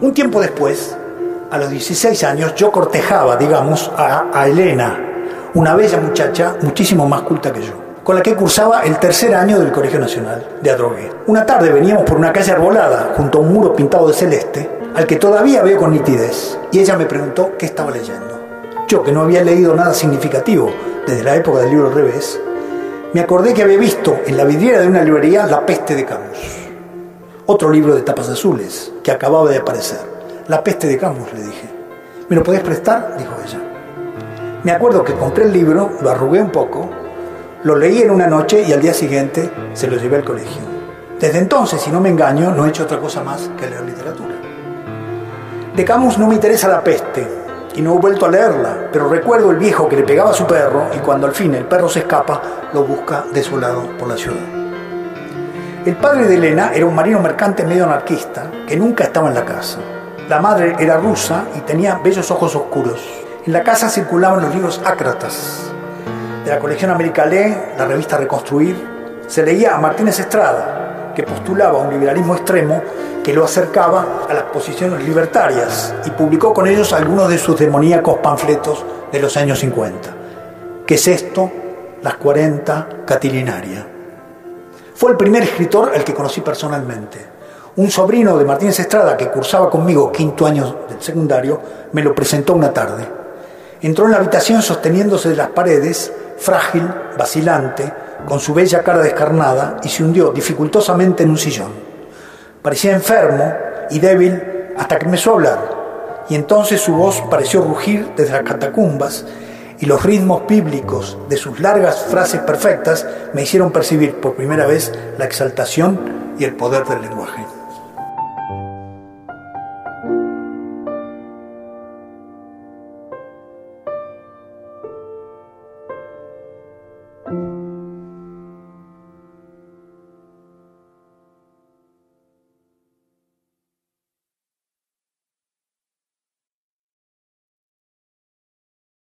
Un tiempo después, a los 16 años, yo cortejaba, digamos, a Elena, una bella muchacha, muchísimo más culta que yo, con la que cursaba el tercer año del Colegio Nacional de Adrogué. Una tarde veníamos por una calle arbolada, junto a un muro pintado de celeste, al que todavía veo con nitidez, y ella me preguntó qué estaba leyendo. Yo, que no había leído nada significativo desde la época del libro al revés, me acordé que había visto en la vidriera de una librería La peste de Camus, otro libro de tapas azules que acababa de aparecer. La peste de Camus, le dije. ¿Me lo podés prestar?, dijo ella. Me acuerdo que compré el libro, lo arrugué un poco, lo leí en una noche y al día siguiente se lo llevé al colegio. Desde entonces, si no me engaño, no he hecho otra cosa más que leer literatura. De Camus no me interesa La peste y no he vuelto a leerla, pero recuerdo el viejo que le pegaba a su perro y cuando al fin el perro se escapa, lo busca desolado por la ciudad. El padre de Elena era un marino mercante medio anarquista que nunca estaba en la casa. La madre era rusa y tenía bellos ojos oscuros. En la casa circulaban los libros ácratas. De la colección América-Lé, la revista Reconstruir, se leía a Martínez Estrada, que postulaba un liberalismo extremo que lo acercaba a las posiciones libertarias y publicó con ellos algunos de sus demoníacos panfletos de los años 50. ¿Qué es esto? Las 40 Catilinaria. Fue el primer escritor al que conocí personalmente. Un sobrino de Martínez Estrada, que cursaba conmigo quinto año del secundario, me lo presentó una tarde. Entró en la habitación sosteniéndose de las paredes, frágil, vacilante, con su bella cara descarnada, y se hundió dificultosamente en un sillón. Parecía enfermo y débil hasta que empezó a hablar, y entonces su voz pareció rugir desde las catacumbas, y los ritmos bíblicos de sus largas frases perfectas me hicieron percibir por primera vez la exaltación y el poder del lenguaje.